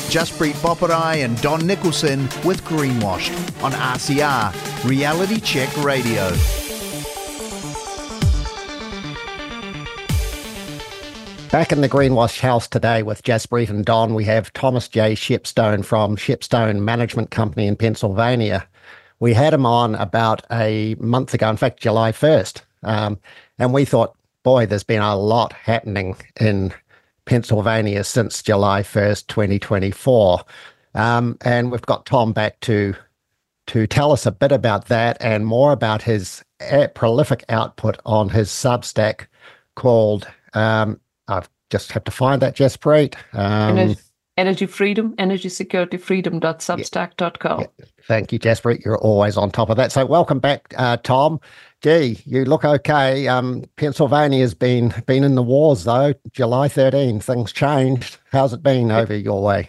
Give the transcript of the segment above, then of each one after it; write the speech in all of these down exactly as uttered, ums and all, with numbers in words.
Jaspreet Boparai and Don Nicholson with Greenwashed on R C R, Reality Check Radio. Back in the Greenwash house today with Jaspreet and Don, we have Thomas J. Shepstone from Shepstone Management Company in Pennsylvania. We had him on about a month ago, in fact, July first. Um, and we thought, boy, there's been a lot happening in Pennsylvania since July first, twenty twenty-four. Um, and we've got Tom back to to tell us a bit about that and more about his uh, prolific output on his Substack called, um, I just have to find that, Jaspreet. Um, Energy, energy Freedom, energy security freedom dot substack dot com. Yeah, thank you, Jaspreet. You're always on top of that. So welcome back, uh, Tom. Gee, you look okay. Um, Pennsylvania's been been in the wars, though. July thirteenth, things changed. How's it been over your way?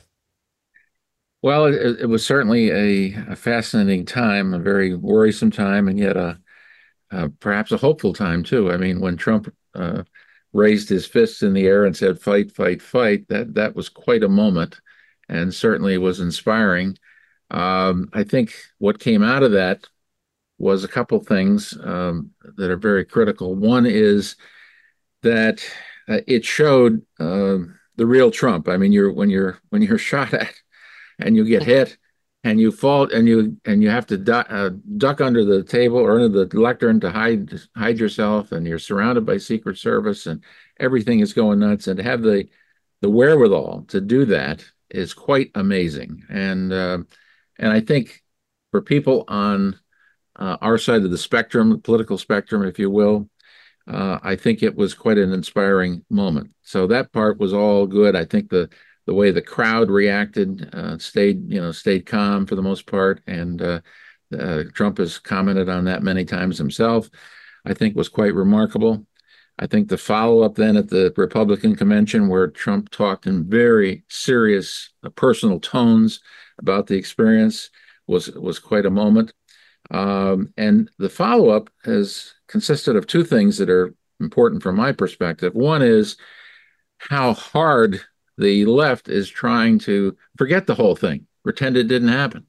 Well, it, it was certainly a, a fascinating time, a very worrisome time, and yet a, a perhaps a hopeful time, too. I mean, when Trump uh, raised his fists in the air and said, fight, fight, fight, that, that was quite a moment and certainly was inspiring. Um, I think what came out of that was a couple things um, that are very critical. One is that uh, it showed uh, the real Trump. I mean, you're when you're when you're shot at and you get hit and you fall and you and you have to duck, uh, duck under the table or under the lectern to hide hide yourself, and you're surrounded by Secret Service and everything is going nuts, and to have the the wherewithal to do that is quite amazing. And uh, and I think for people on Uh, our side of the spectrum, political spectrum, if you will, uh, I think it was quite an inspiring moment. So that part was all good. I think the the way the crowd reacted uh, stayed, you know, stayed calm for the most part, and uh, uh, Trump has commented on that many times himself. I think was quite remarkable. I think the follow-up then at the Republican convention, where Trump talked in very serious uh, personal tones about the experience, was was quite a moment. Um, and the follow-up has consisted of two things that are important from my perspective. One is how hard the left is trying to forget the whole thing, pretend it didn't happen.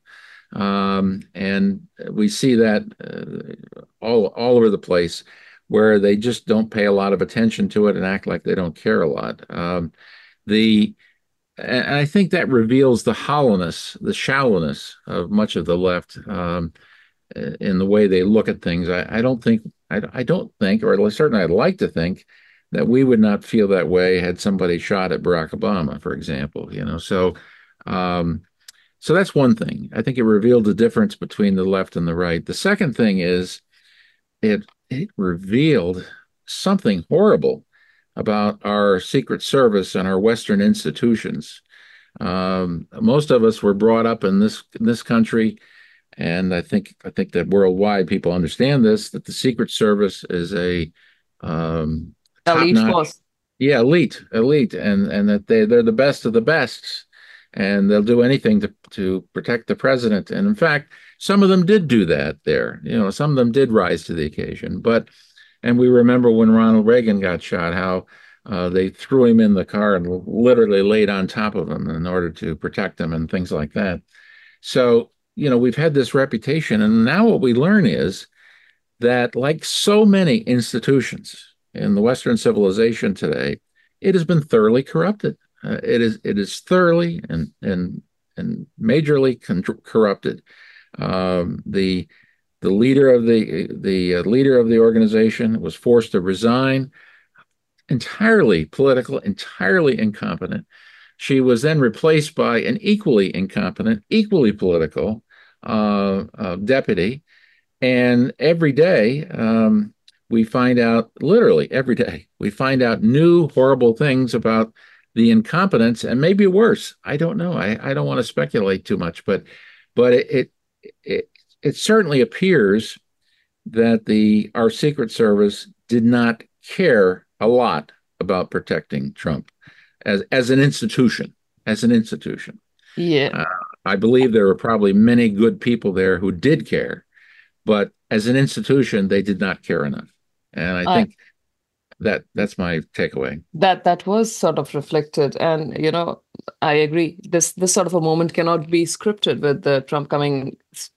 Um, and we see that uh, all, all over the place, where they just don't pay a lot of attention to it and act like they don't care a lot. Um, the and I think that reveals the hollowness, the shallowness of much of the left. Um, in the way they look at things. I, I don't think, I, I don't think, or certainly I'd like to think, that we would not feel that way had somebody shot at Barack Obama, for example, you know. So, um, so that's one thing. I think it revealed the difference between the left and the right. The second thing is it, it revealed something horrible about our Secret Service and our Western institutions. Um, most of us were brought up in this, in this country. And I think I think that worldwide people understand this, that the Secret Service is a um, elite force. Yeah, elite, elite, and and that they they're the best of the best, and they'll do anything to to protect the president. And in fact, some of them did do that there. You know, some of them did rise to the occasion. But and we remember when Ronald Reagan got shot, how uh, they threw him in the car and literally laid on top of him in order to protect him and things like that. So, you know, we've had this reputation, and now what we learn is that, like so many institutions in the Western civilization today, it has been thoroughly corrupted. Uh, it is it is thoroughly and and and majorly con- corrupted. Um, the the leader of the the uh, leader of the organization was forced to resign, entirely political, entirely incompetent. She was then replaced by an equally incompetent, equally political uh, uh, deputy. And every day um, we find out, literally every day, we find out new horrible things about the incompetence, and maybe worse. I don't know. I, I don't want to speculate too much, but but it, it it it certainly appears that the our Secret Service did not care a lot about protecting Trump as as an institution, as an institution. Yeah. Uh, I believe there were probably many good people there who did care, but as an institution, they did not care enough. And I think uh, that that's my takeaway. That that was sort of reflected. And, you know, I agree. This this sort of a moment cannot be scripted with the Trump coming,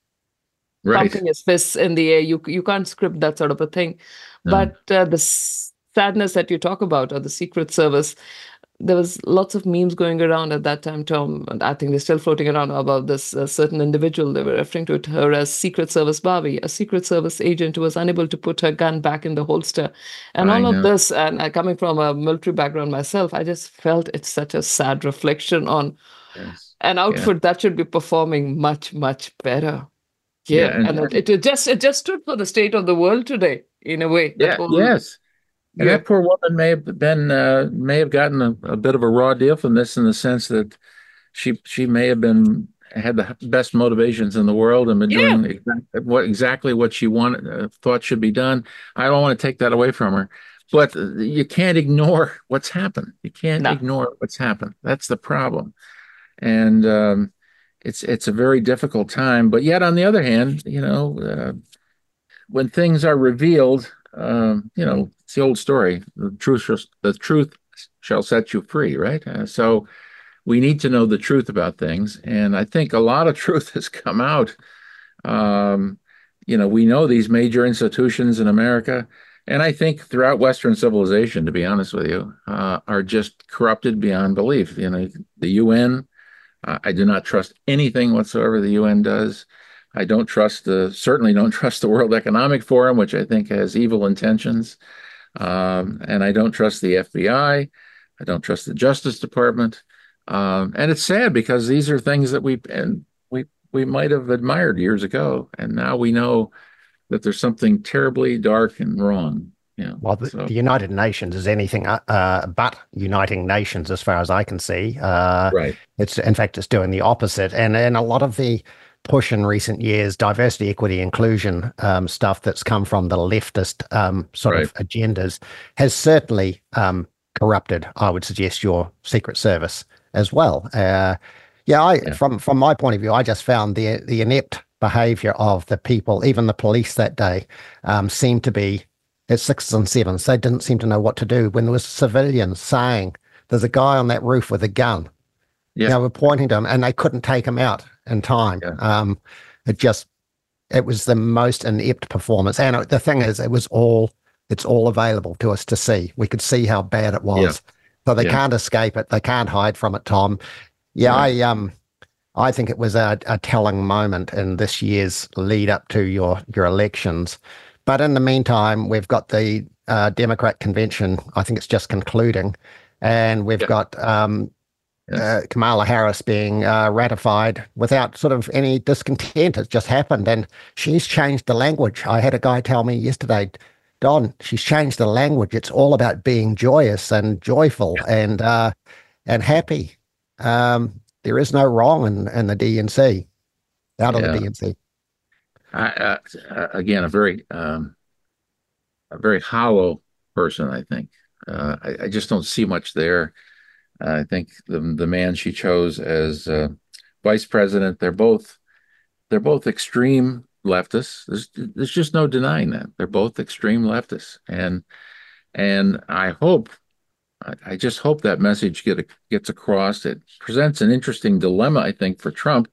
Right. pumping his fists in the air. You you can't script that sort of a thing. No. But uh, the s- sadness that you talk about, or the Secret Service, there was lots of memes going around at that time, Tom. And I think they're still floating around about this uh, certain individual. They were referring to it, her as Secret Service Barbie, a Secret Service agent who was unable to put her gun back in the holster. And I all of know. this, and uh, coming from a military background myself, I just felt it's such a sad reflection on Yes. an Yeah. outfit that should be performing much, much better. Yeah. Yeah, And, and it, it just it just stood for the state of the world today, in a way. That yeah. whole Yes. And yeah, that poor woman may have been uh, may have gotten a, a bit of a raw deal from this, in the sense that she she may have been had the best motivations in the world and been yeah, doing exact, what exactly what she wanted uh, thought should be done. I don't want to take that away from her, but you can't ignore what's happened. You can't no, ignore what's happened. That's the problem, and um, it's it's a very difficult time. But yet, on the other hand, you know, uh, when things are revealed, um, you know, it's the old story: the truth shall, the truth shall set you free, right? Uh, so we need to know the truth about things, and I think a lot of truth has come out. Um, you know, we know these major institutions in America, and I think throughout Western civilization, to be honest with you, uh, are just corrupted beyond belief. You know, the U N. Uh, I do not trust anything whatsoever the U N does. I don't trust the certainly don't trust the World Economic Forum, which I think has evil intentions. Um, and I don't trust the F B I. I don't trust the Justice Department. Um, and it's sad, because these are things that we and we we might have admired years ago, and now we know that there's something terribly dark and wrong. You know, Well, the, so the United Nations is anything uh, uh, but uniting nations, as far as I can see. Uh, right, it's in fact, it's doing the opposite, and and a lot of the push in recent years, diversity, equity, inclusion um, stuff that's come from the leftist um, sort right, of agendas has certainly um, corrupted, I would suggest, your Secret Service as well. Uh, yeah, I, yeah, from from my point of view, I just found the the inept behaviour of the people, even the police that day, um, seemed to be at sixes and sevens. They didn't seem to know what to do when there was civilians saying, "There's a guy on that roof with a gun." yeah, They were pointing to him, and they couldn't take him out in time. yeah, Um, it just it was the most inept performance. And it, the thing is, it was all it's all available to us to see. We could see how bad it yeah, was. So they yeah, can't escape it. They can't hide from it, Tom. Yeah, right, I um I think it was a, a telling moment in this year's lead up to your your elections. But in the meantime, we've got the uh, Democrat convention. I think it's just concluding, and we've yeah, got um, yes, uh, Kamala Harris being uh, ratified without sort of any discontent. It's just happened, and she's changed the language. I had a guy tell me yesterday, Don, she's changed the language. It's all about being joyous and joyful yeah, and uh, and happy. Um, there is no wrong in, in the D N C, out of the yeah. D N C. I, uh, uh, again, a very um, a very hollow person, I think. Uh, I, I just don't see much there. I think the the man she chose as uh, vice president, they're both they're both extreme leftists. There's there's just no denying that. They're both extreme leftists, and and I hope I, I just hope that message get gets across. It presents an interesting dilemma, I think, for Trump,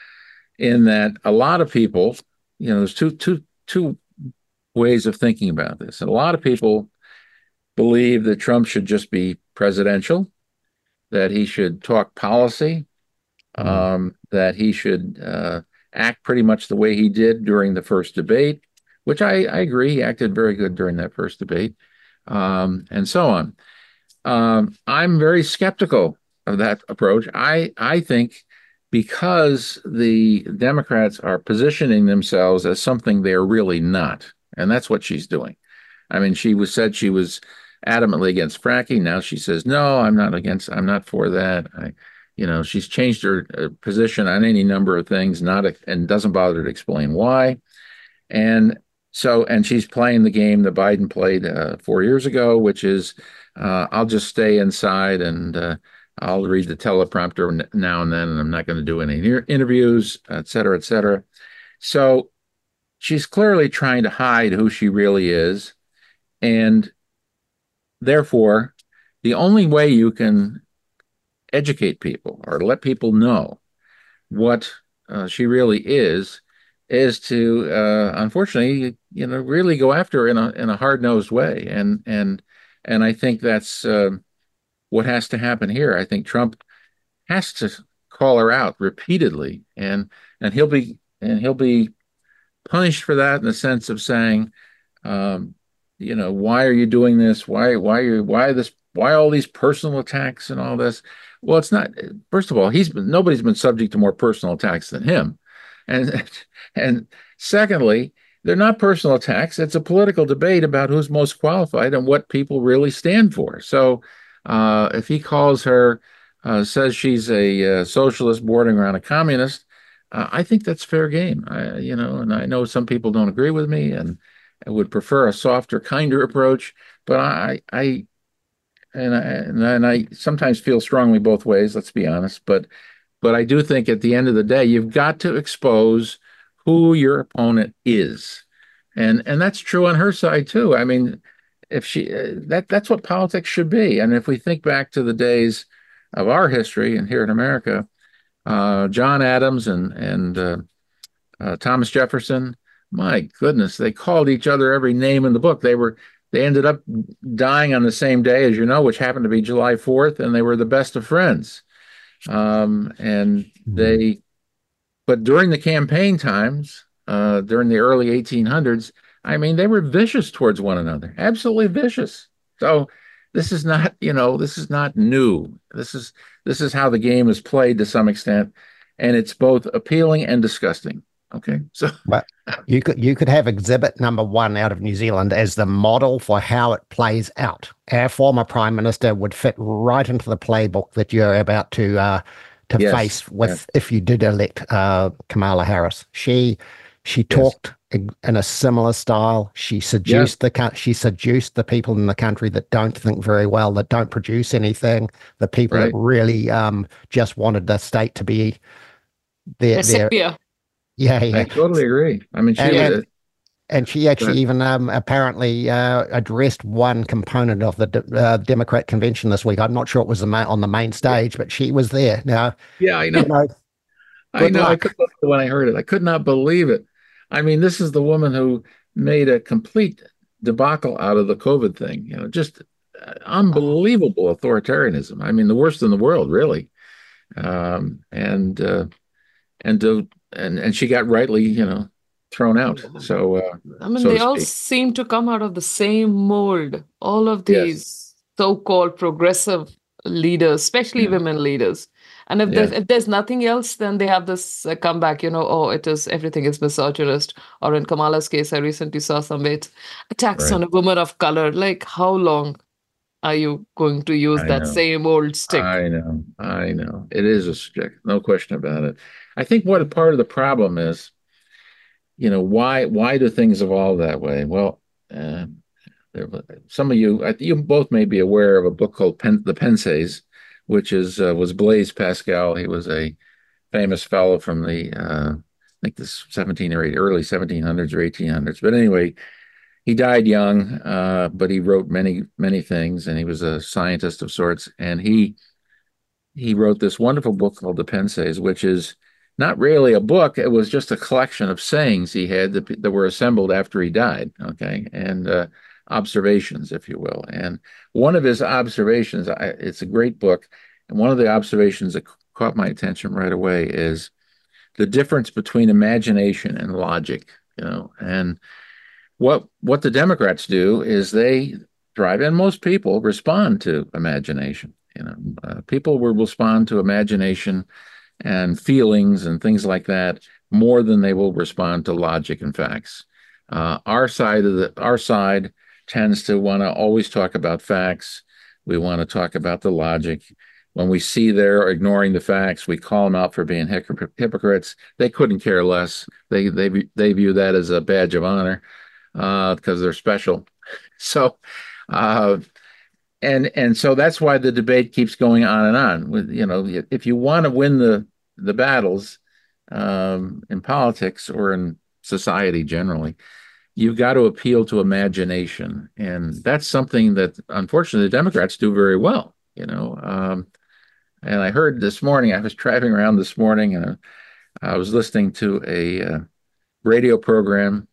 in that a lot of people, you know, there's two two two ways of thinking about this. And a lot of people believe that Trump should just be presidential, that he should talk policy, Mm. um, that he should uh, act pretty much the way he did during the first debate, which I, I agree. He acted very good during that first debate, um, and so on. Um, I'm very skeptical of that approach. I, I think because the Democrats are positioning themselves as something they're really not, and that's what she's doing. I mean, she was said she was adamantly against fracking. Now she says, no, I'm not against, I'm not for that. I, you know, she's changed her uh, position on any number of things, not a, and doesn't bother to explain why. And so, and she's playing the game that Biden played uh, four years ago, which is, uh, I'll just stay inside and uh, I'll read the teleprompter now and then, and I'm not going to do any interviews, et cetera, et cetera. So she's clearly trying to hide who she really is. And therefore, the only way you can educate people or let people know what uh, she really is, is to uh, unfortunately, you know, really go after her in a in a hard-nosed way. And and and I think that's uh, what has to happen here. I think Trump has to call her out repeatedly, and and he'll be and he'll be punished for that in the sense of saying, um, you know, why are you doing this? Why why are you why this why all these personal attacks and all this? Well, it's not. First of all, he's been nobody's been subject to more personal attacks than him, and and secondly, they're not personal attacks. It's a political debate about who's most qualified and what people really stand for. So, uh, if he calls her, uh, says she's a uh, socialist bordering around a communist, uh, I think that's fair game. I, you know, and I know some people don't agree with me and I would prefer a softer, kinder approach. But I, I, and I, and I sometimes feel strongly both ways. Let's be honest. But, but I do think at the end of the day, you've got to expose who your opponent is, and and that's true on her side too. I mean, if she uh, that that's what politics should be. And if we think back to the days of our history and here in America, uh, John Adams and and uh, uh, Thomas Jefferson, my goodness, they called each other every name in the book. They were they ended up dying on the same day, as you know, which happened to be July fourth, and they were the best of friends. Um, and they, but during the campaign times, uh, during the early eighteen hundreds, I mean, they were vicious towards one another, absolutely vicious. So this is not, you know, this is not new. This is this is how the game is played to some extent, and it's both appealing and disgusting. Okay, so well, you could you could have exhibit number one out of New Zealand as the model for how it plays out. Our former prime minister would fit right into the playbook that you're about to uh, to yes, face with yes. if you did elect uh, Kamala Harris. She she talked yes. in a similar style. She seduced yes. the she seduced the people in the country that don't think very well, that don't produce anything, the people right. that really um, just wanted the state to be their their. Yeah, yeah, I totally agree. I mean, she and, was, and she actually even um, apparently uh, addressed one component of the de- uh, Democrat convention this week. I'm not sure it was the ma- on the main stage, but she was there. Now, yeah, I know. You know I know. I could when I heard it, I could not believe it. I mean, this is the woman who made a complete debacle out of the COVID thing. You know, just unbelievable authoritarianism. I mean, the worst in the world, really. Um, and uh, and to And and she got rightly, you know, thrown out. So uh, I mean, so they all seem to come out of the same mold. All of these yes. so-called progressive leaders, especially yeah. women leaders. And if yeah. there's if there's nothing else, then they have this uh, comeback. You know, oh, it is everything is misogynist. Or in Kamala's case, I recently saw some attacks right. on a woman of color. Like, how long are you going to use I that know. same old stick? I know, I know. It is a stick, no question about it. I think what a part of the problem is, you know, why why do things evolve that way? Well, uh, there, some of you, you both may be aware of a book called Pen, The Pensiers, which is uh, was Blaise Pascal. He was a famous fellow from the uh, I think the seventeen or eight, early seventeen hundreds or eighteen hundreds. But anyway, he died young, uh, but he wrote many many things, and he was a scientist of sorts. And he he wrote this wonderful book called The Pensiers, which is not really a book. It was just a collection of sayings he had that, that were assembled after he died. Okay. And uh, observations, if you will. And one of his observations, I, it's a great book. And one of the observations that caught my attention right away is the difference between imagination and logic, you know, and what, what the Democrats do is they drive, and most people respond to imagination. You know, uh, people will respond to imagination and feelings and things like that more than they will respond to logic and facts. Uh, our side of the our side tends to want to always talk about facts. We want to talk about the logic. When we see they're ignoring the facts, we call them out for being hypocrites. They couldn't care less. They they they view that as a badge of honor uh, because they're special. So. Uh, And and so that's why the debate keeps going on and on. With you know, if you want to win the the battles um, in politics or in society generally, you've got to appeal to imagination, and that's something that unfortunately the Democrats do very well. You know, um, And I heard this morning, I was driving around this morning and I was listening to a uh, radio program,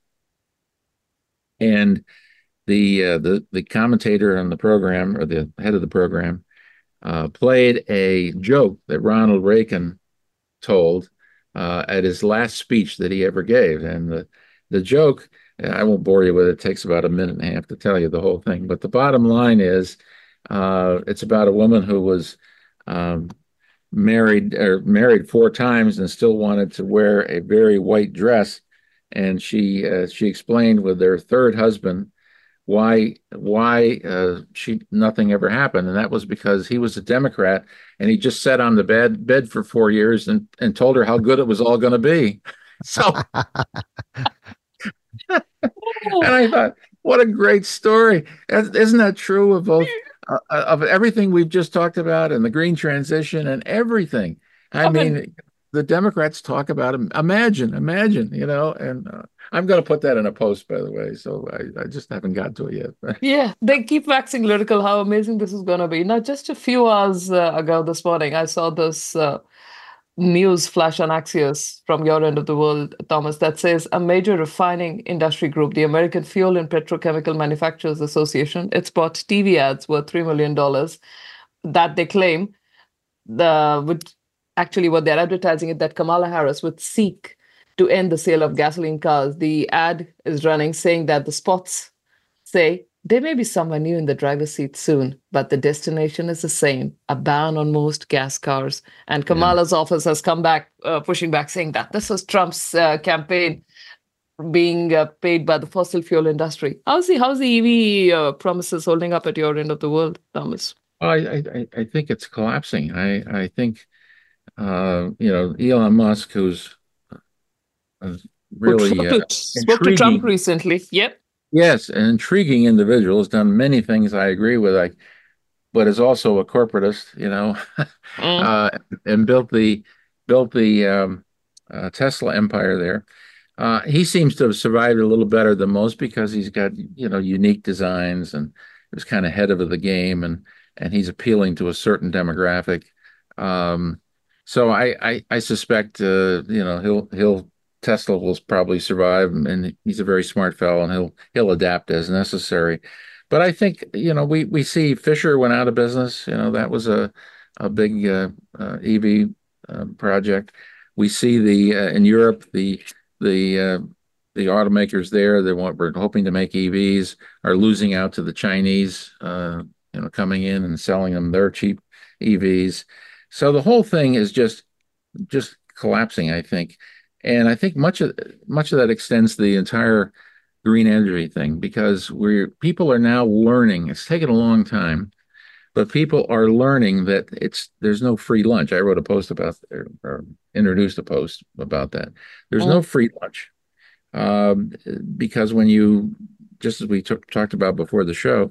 and the uh, the the commentator on the program, or the head of the program, uh, played a joke that Ronald Reagan told uh, at his last speech that he ever gave. And the the joke, I won't bore you with it. It takes about a minute and a half to tell you the whole thing. But the bottom line is, uh, it's about a woman who was um, married or married four times and still wanted to wear a very white dress. And she uh, she explained with her third husband why why uh, she nothing ever happened, and that was because he was a Democrat and he just sat on the bed bed for four years and and told her how good it was all going to be. So, and I thought, what a great story! Isn't that true of both uh, of everything we've just talked about, and the green transition and everything? I, I mean, mean, the Democrats talk about it. Imagine, imagine, you know, and. Uh, I'm going to put that in a post, by the way. So I, I just haven't got to it yet. Yeah, they keep waxing lyrical how amazing this is going to be. Now, just a few hours uh, ago this morning, I saw this uh, news flash on Axios from your end of the world, Thomas, that says a major refining industry group, the American Fuel and Petrochemical Manufacturers Association, it's bought T V ads worth three million dollars that they claim, the would actually what they're advertising it, that Kamala Harris would seek to end the sale of gasoline cars. The ad is running saying that the spots say there may be someone new in the driver's seat soon, but the destination is the same, a ban on most gas cars. And Kamala's yeah. office has come back, uh, pushing back, saying that this was Trump's uh, campaign being uh, paid by the fossil fuel industry. How's the, how's the E V uh, promises holding up at your end of the world, Thomas? I, I, I think it's collapsing. I, I think, uh, you know, Elon Musk, who's really uh, spoke to Trump recently. Yep. Yes, an intriguing individual, has done many things I agree with, like, but is also a corporatist, you know, mm. uh, and built the built the um, uh, Tesla empire there. Uh, he seems to have survived a little better than most because he's got, you know, unique designs and is kind of ahead of the game, and and he's appealing to a certain demographic. Um, so I I, I suspect uh, you know he'll he'll. Tesla will probably survive, and he's a very smart fellow, and he'll he'll adapt as necessary. But I think, you know, we we see Fisher went out of business. You know, that was a a big uh, uh, E V uh, project. We see the uh, in Europe the the uh, the automakers there that want we're hoping to make E Vs are losing out to the Chinese. Uh, you know, coming in and selling them their cheap E Vs. So the whole thing is just just collapsing, I think. And I think much of much of that extends to the entire green energy thing, because we're people are now learning. It's taken a long time, but people are learning that it's there's no free lunch. I wrote a post about or, or introduced a post about that. There's oh. no free lunch um, because when you, just as we t- talked about before the show,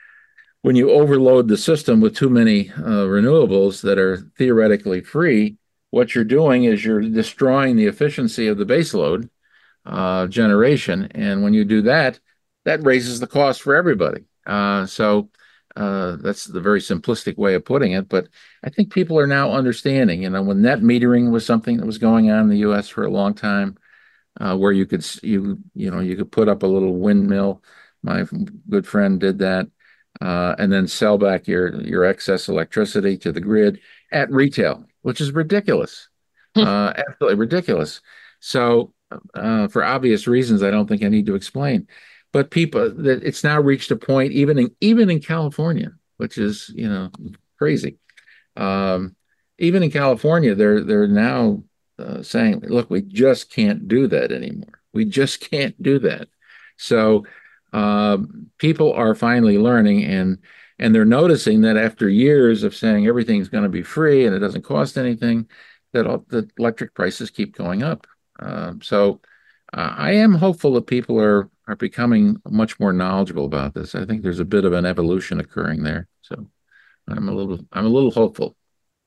when you overload the system with too many uh, renewables that are theoretically free, what you're doing is you're destroying the efficiency of the baseload uh, generation. And when you do that, that raises the cost for everybody. Uh, so uh, that's the very simplistic way of putting it. But I think people are now understanding, you know, when net metering was something that was going on in the U S for a long time, uh, where you could, you, you know, you could put up a little windmill. My good friend did that. Uh, and then sell back your, your excess electricity to the grid at retail, which is ridiculous, uh, absolutely ridiculous. So uh, for obvious reasons, I don't think I need to explain. But people, that it's now reached a point, even in even in California, which is, you know, crazy. Um, even in California, they're they're now uh, saying, look, we just can't do that anymore. We just can't do that. So uh, people are finally learning, and and they're noticing that after years of saying everything's going to be free and it doesn't cost anything, that all, the electric prices keep going up. Uh, so uh, I am hopeful that people are are becoming much more knowledgeable about this. I think there's a bit of an evolution occurring there. So I'm a little I'm a little hopeful.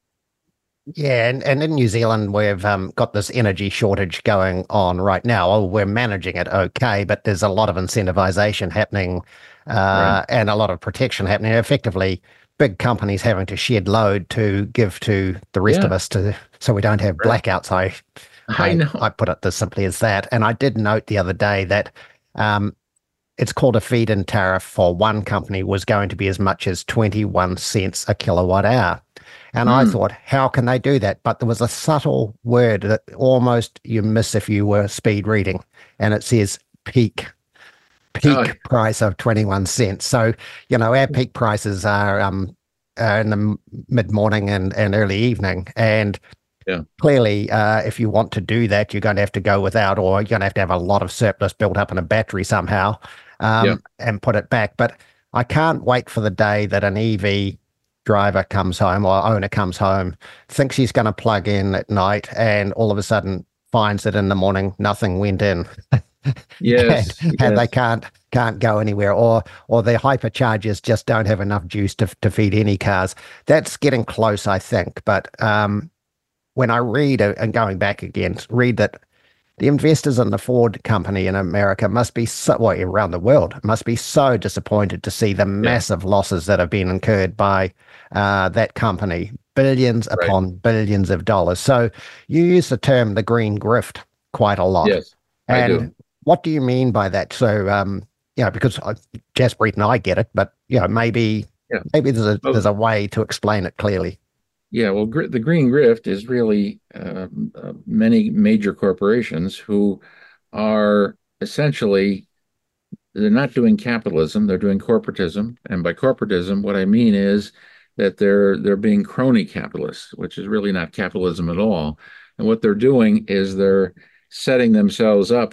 Yeah, and, and in New Zealand, we've um, got this energy shortage going on right now. Oh, we're managing it okay, but there's a lot of incentivization happening uh, right. and a lot of protection happening. Effectively, big companies having to shed load to give to the rest Yeah. of us to so we don't have Right. blackouts. I, I I know. I put it as simply as that. And I did note the other day that um, it's called a feed-in tariff for one company was going to be as much as twenty-one cents a kilowatt hour. And I Mm. thought, how can they do that? But there was a subtle word that almost you miss if you were speed reading, and it says peak. Peak Oh, price of twenty-one cents. So, you know, our peak prices are um uh, in the mid-morning and, and early evening. And yeah. clearly, uh, if you want to do that, you're going to have to go without, or you're going to have to have a lot of surplus built up in a battery somehow um, Yeah. and put it back. But I can't wait for the day that an E V driver comes home or owner comes home, thinks he's going to plug in at night, and all of a sudden finds that in the morning nothing went in. Yes. and, and yes. they can't can't go anywhere, or or their hyperchargers just don't have enough juice to to feed any cars. That's getting close, I think. But um, when I read, uh, and going back again, read that the investors in the Ford company in America must be so, well, around the world, must be so disappointed to see the massive losses that have been incurred by uh, that company, billions Right. upon billions of dollars. So you use the term the green grift quite a lot. Yes, I And do. what do you mean by that? So, um, you know, because uh, Jaspreet and I get it, but you know, maybe Yeah. maybe there's a Well, there's a way to explain it clearly. Yeah, well, gr the green grift is really um, uh, many major corporations who are essentially they're not doing capitalism, they're doing corporatism. And by corporatism, what I mean is that they're they're being crony capitalists, which is really not capitalism at all. And what they're doing is they're setting themselves up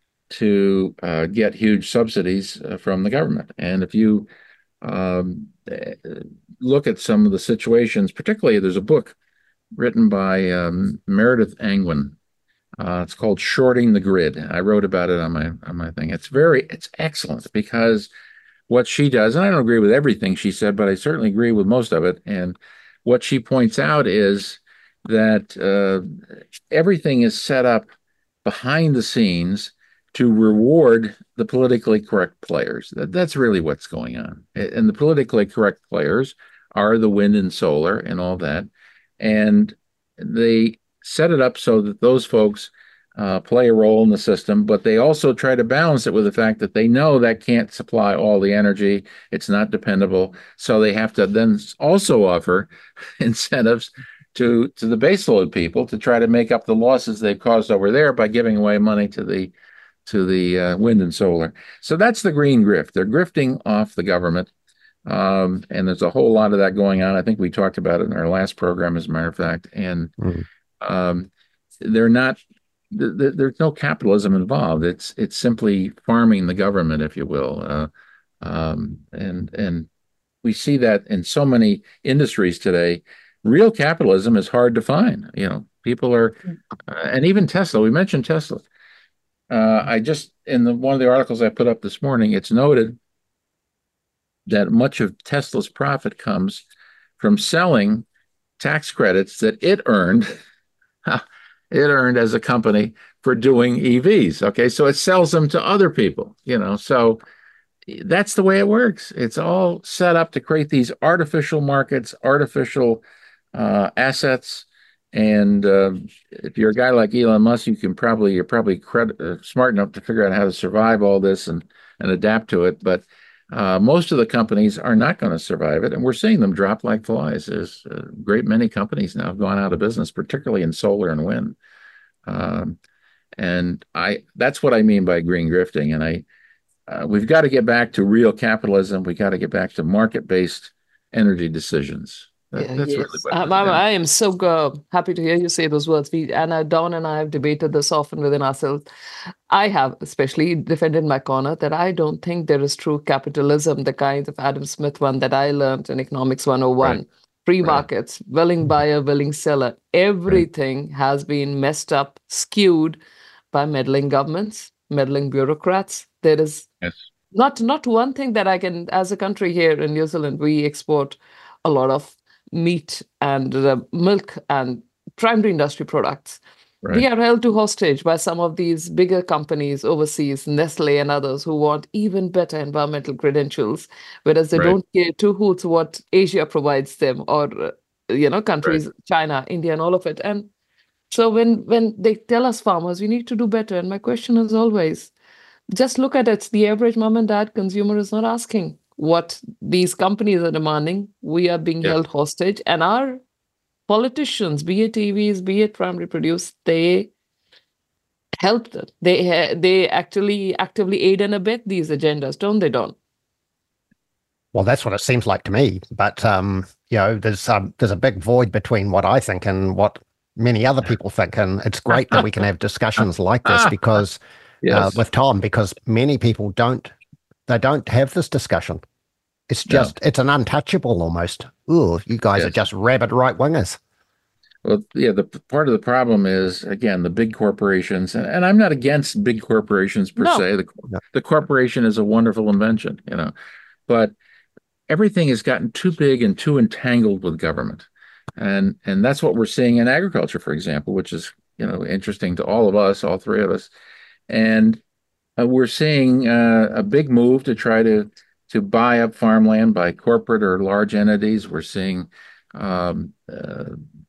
to uh, get huge subsidies uh, from the government. And if you um, eh, look at some of the situations, particularly there's a book written by um, Meredith Angwin. Uh, it's called Shorting the Grid. I wrote about it on my on my thing. It's very it's excellent because what she does, and I don't agree with everything she said, but I certainly agree with most of it. And what she points out is that uh, everything is set up behind the scenes to reward the politically correct players. That, that's really what's going on. And the politically correct players are the wind and solar and all that. And they set it up so that those folks uh, play a role in the system, but they also try to balance it with the fact that they know that can't supply all the energy. It's not dependable. So they have to then also offer incentives to, to the baseload people to try to make up the losses they've caused over there by giving away money to the to the uh, wind and solar. So that's the green grift. They're grifting off the government. Um, and there's a whole lot of that going on. I think we talked about it in our last program, as a matter of fact. And Mm. um, they're not, th th there's no capitalism involved. It's it's simply farming the government, if you will. Uh, um, and and we see that in so many industries today. Real capitalism is hard to find. You know, people are, uh, and even Tesla. We mentioned Tesla. Uh, I just, in the, one of the articles I put up this morning, it's noted that much of Tesla's profit comes from selling tax credits that it earned, it earned as a company for doing E Vs. Okay, so it sells them to other people, you know, so that's the way it works. It's all set up to create these artificial markets, artificial uh, assets. And uh, if you're a guy like Elon Musk, you can probably you're probably credit, uh, smart enough to figure out how to survive all this and and adapt to it. But uh, most of the companies are not going to survive it, and we're seeing them drop like flies. There's a great many companies now have gone out of business, particularly in solar and wind. Um, and I that's what I mean by green grifting. And I uh, we've got to get back to real capitalism. We got to get back to market-based energy decisions. That, Yeah, that's yes. really what Um, it I'm, is. I am so uh, happy to hear you say those words. We and uh, Don and I have debated this often within ourselves. I have especially defended my corner that I don't think there is true capitalism, the kind of Adam Smith one that I learned in Economics one oh one. Right. Free Right. markets, willing buyer, willing seller. Everything has been messed up, skewed by meddling governments, meddling bureaucrats. There is Yes. not not one thing that I can, as a country here in New Zealand, we export a lot of meat and uh, milk and primary industry products. right. we are held to hostage by some of these bigger companies overseas, Nestle and others, who want even better environmental credentials, whereas they Right. don't care two hoots what Asia provides them, or uh, you know, countries, Right. China, India, and all of it. And so when when they tell us farmers, we need to do better. And my question is always, just look at it. The average mom and dad consumer is not asking what these companies are demanding. We are being Yeah. held hostage, and our politicians, be it T Vs, be it primary produce, they help them. They ha- they actually actively aid and abet these agendas, don't they, Don? Well, that's what it seems like to me. But um, you know, there's um, there's a big void between what I think and what many other people think, and it's great that we can have discussions like this because Yes. uh, with Tom, because many people don't they don't have this discussion. It's No. just it's an untouchable almost. Ooh, you guys are Yes. just rabid right wingers. Well, yeah, the part of the problem is, again, the big corporations, and, and I'm not against big corporations per No. se. The, No. the corporation is a wonderful invention, you know, but everything has gotten too big and too entangled with government. And and that's what we're seeing in agriculture, for example, which is, you know, interesting to all of us, all three of us. And uh, we're seeing uh, a big move to try to to buy up farmland by corporate or large entities. We're seeing um, uh,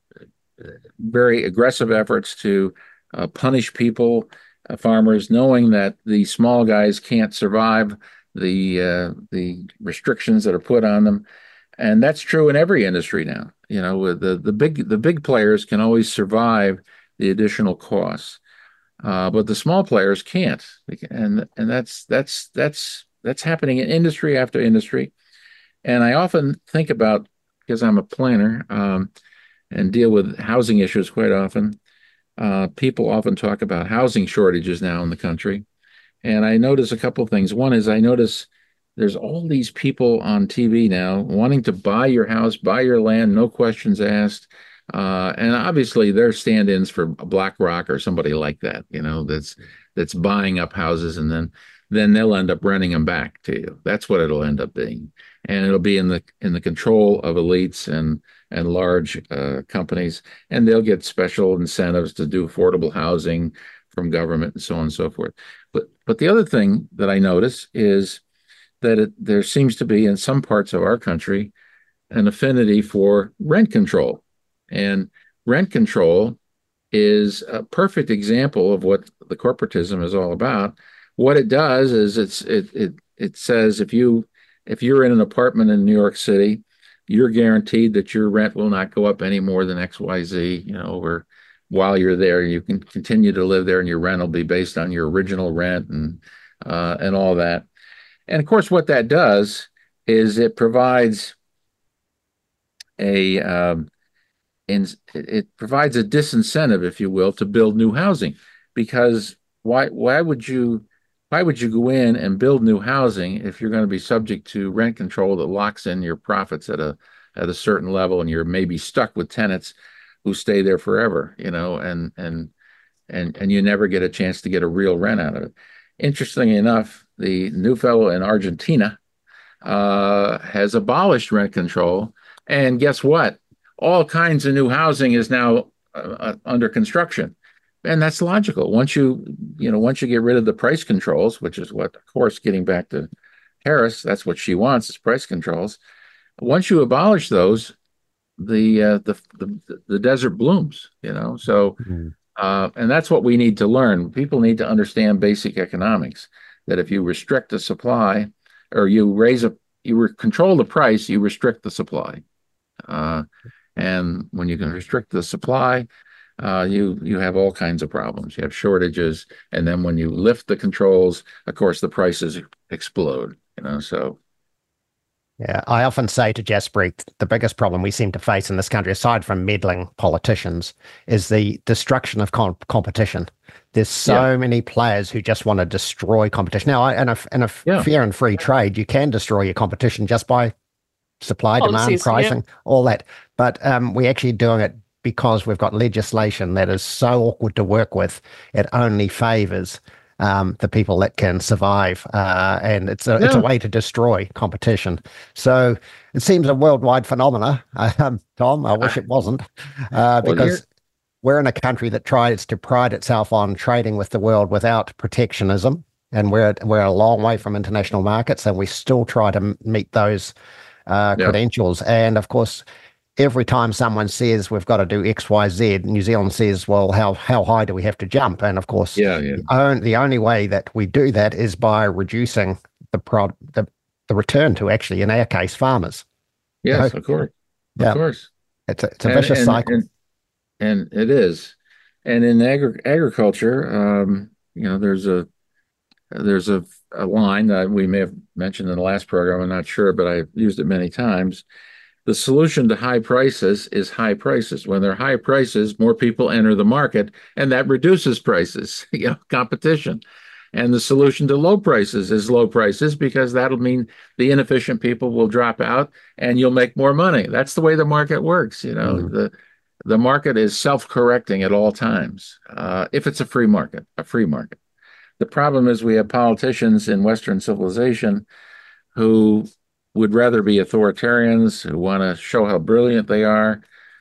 very aggressive efforts to uh, punish people, uh, farmers, knowing that the small guys can't survive the uh, the restrictions that are put on them, and that's true in every industry now. You know, with the the big the big players can always survive the additional costs, uh, but the small players can't, and and that's that's that's that's happening in industry after industry. And I often think about, because I'm a planner um, and deal with housing issues quite often. Uh, people often talk about housing shortages now in the country. And I notice a couple of things. One is I notice there's all these people on T V now wanting to buy your house, buy your land, no questions asked. Uh, and obviously they're stand-ins for BlackRock or somebody like that, you know, that's that's buying up houses, and then then they'll end up renting them back to you. That's what it'll end up being. And it'll be in the in the control of elites and and large uh, companies, and they'll get special incentives to do affordable housing from government and so on and so forth. But but the other thing that I notice is that it, there seems to be in some parts of our country an affinity for rent control. And rent control is a perfect example of what the corporatism is all about. What it does is it's it it it says if you if you're in an apartment in New York City, you're guaranteed that your rent will not go up any more than X Y Z, you know, or while you're there, you can continue to live there, and your rent will be based on your original rent and uh, and all that. And of course, what that does is it provides a um, in, it provides a disincentive, if you will, to build new housing. Because why why would you why would you go in and build new housing if you're going to be subject to rent control that locks in your profits at a at a certain level, and you're maybe stuck with tenants who stay there forever, you know, and and and and you never get a chance to get a real rent out of it. Interestingly enough, the new fellow in Argentina uh, has abolished rent control, and guess what? All kinds of new housing is now uh, under construction, and that's logical. Once you you know once you get rid of the price controls, which is what, of course, getting back to Harris, that's what she wants, is price controls. Once you abolish those, the uh, the, the the desert blooms, you know. So, mm. uh, and that's what we need to learn. People need to understand basic economics. That if you restrict the supply, or you raise a, you re- control the price, you restrict the supply. Uh, and when you can restrict the supply, uh, you you have all kinds of problems. You have shortages, and then when you lift the controls, of course, the prices explode. You know, so. Yeah, I often say to Jaspreet, the biggest problem we seem to face in this country, aside from meddling politicians, is the destruction of comp- competition. There's so yeah. many players who just want to destroy competition. Now, in a, in a yeah. fair and free trade, you can destroy your competition just by supply, Policies, demand, pricing, yeah. all that. But um, we're actually doing it because we've got legislation that is so awkward to work with, it only favors Um, the people that can survive, uh, and it's a yeah. it's a way to destroy competition. So it seems a worldwide phenomena, um, Tom. I wish it wasn't, uh, because we're in a country that tries to pride itself on trading with the world without protectionism, and we're we're a long way from international markets, and we still try to m- meet those uh, Yeah. credentials. And of course, every time someone says we've got to do X, Y, Z, New Zealand says, well, how how high do we have to jump? And of course, Yeah, yeah. the, on, the only way that we do that is by reducing the prod, the, the return to actually, in our case, farmers. Yes, No. of course. Yeah. Of course. It's a, it's a And- vicious and- cycle. And, and it is. And in agri- agriculture, um, you know, there's a there's a, a line that we may have mentioned in the last program. I'm not sure, but I've used it many times. The solution to high prices is high prices. When there are high prices, more people enter the market, and that reduces prices, you know, competition. And the solution to low prices is low prices, because that'll mean the inefficient people will drop out and you'll make more money. That's the way the market works. You know, Mhm. the the market is self-correcting at all times, uh, if it's a free market, a free market. The problem is we have politicians in Western civilization who would rather be authoritarians, who want to show how brilliant they are,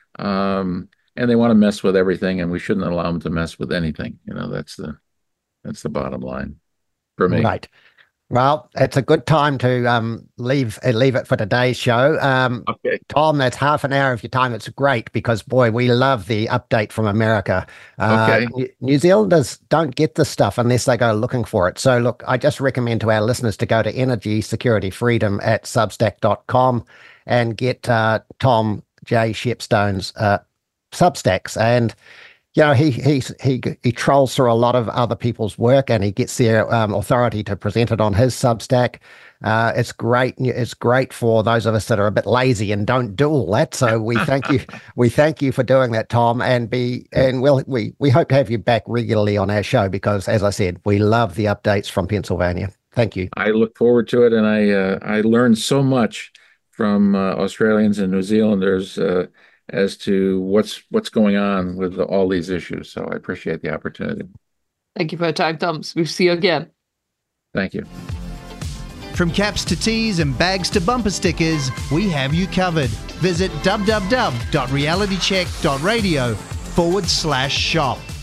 um, and they want to mess with everything, and we shouldn't allow them to mess with anything. You know, that's the that's the bottom line for me. Right. Well, it's a good time to um, leave uh, leave it for today's show. Um, Okay. Tom, that's half an hour of your time. It's great because, boy, we love the update from America. Uh, Okay. New- New Zealanders don't get this stuff unless they go looking for it. So, look, I just recommend to our listeners to go to Energy Security Freedom at substack dot com and get uh, Tom J. Shepstone's uh, Substacks. And you know, he he he he trolls through a lot of other people's work, and he gets their um, authority to present it on his Substack. Uh, it's great. It's great for those of us that are a bit lazy and don't do all that. So we thank you. We thank you for doing that, Tom. And be and we'll, we we hope to have you back regularly on our show because, as I said, we love the updates from Pennsylvania. Thank you. I look forward to it, and I uh, I learned so much from uh, Australians and New Zealanders uh, as to what's what's going on with all these issues. So I appreciate the opportunity. Thank you for your time, Tom. We'll see you again. Thank you. From caps to tees and bags to bumper stickers, we have you covered. Visit w w w dot reality check dot radio forward slash shop.